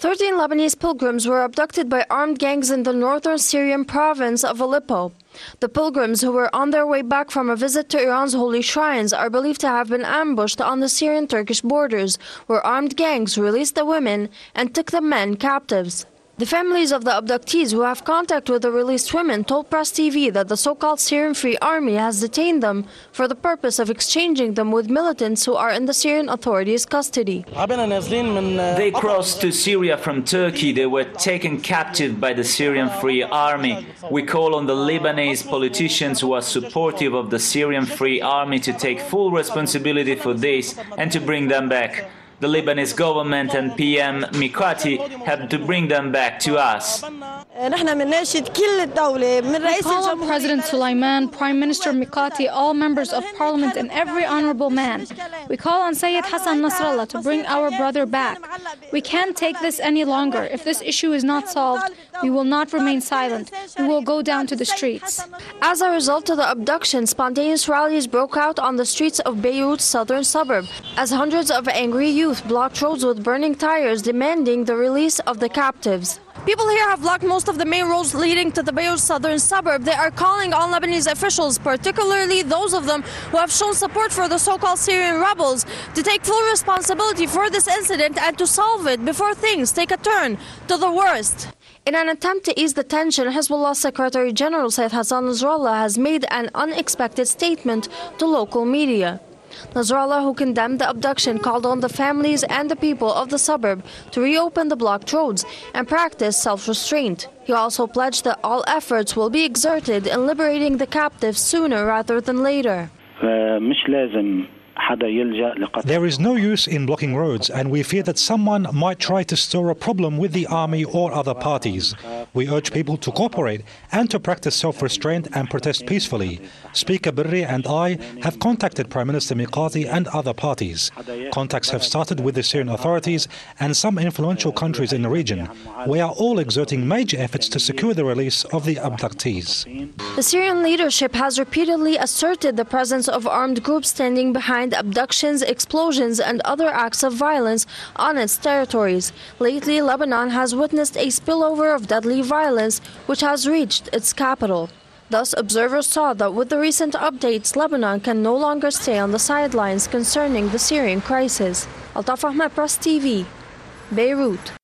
13 Lebanese pilgrims were abducted by armed gangs in the northern Syrian province of Aleppo. The pilgrims, who were on their way back from a visit to Iran's holy shrines, are believed to have been ambushed on the Syrian-Turkish borders, where armed gangs released the women and took the men captives. The families of the abductees who have contact with the released women told Press TV that the so-called Syrian Free Army has detained them for the purpose of exchanging them with militants who are in the Syrian authorities' custody. They crossed to Syria from Turkey. They were taken captive by the Syrian Free Army. We call on the Lebanese politicians who are supportive of the Syrian Free Army to take full responsibility for this and to bring them back. The Lebanese government and PM Mikati have to bring them back to us. We call on President Sulaiman, Prime Minister Mikati, all members of parliament and every honorable man. We call on Sayyid Hassan Nasrallah to bring our brother back. We can't take this any longer. If this issue is not solved, we will not remain silent. We will go down to the streets. As a result of the abduction, spontaneous rallies broke out on the streets of Beirut's southern suburb, as hundreds of angry youth blocked roads with burning tires demanding the release of the captives. People here have blocked most of the main roads leading to the Beirut southern suburb. They are calling on Lebanese officials, particularly those of them who have shown support for the so-called Syrian rebels, to take full responsibility for this incident and to solve it before things take a turn to the worst. In an attempt to ease the tension, Hezbollah Secretary General Sayyid Hassan Nasrallah has made an unexpected statement to local media. Nasrallah, who condemned the abduction, called on the families and the people of the suburb to reopen the blocked roads and practice self-restraint. He also pledged that all efforts will be exerted in liberating the captives sooner rather than later. There is no use in blocking roads, and we fear that someone might try to stir a problem with the army or other parties. We urge people to cooperate and to practice self-restraint and protest peacefully. Speaker Birri and I have contacted Prime Minister Mikati and other parties. Contacts have started with the Syrian authorities and some influential countries in the region. We are all exerting major efforts to secure the release of the abductees. The Syrian leadership has repeatedly asserted the presence of armed groups standing behind abductions, explosions, and other acts of violence on its territories. Lately, Lebanon has witnessed a spillover of deadly violence which has reached its capital. Thus, observers saw that with the recent updates, Lebanon can no longer stay on the sidelines concerning the Syrian crisis. Altaf Ahmed, Press TV, Beirut.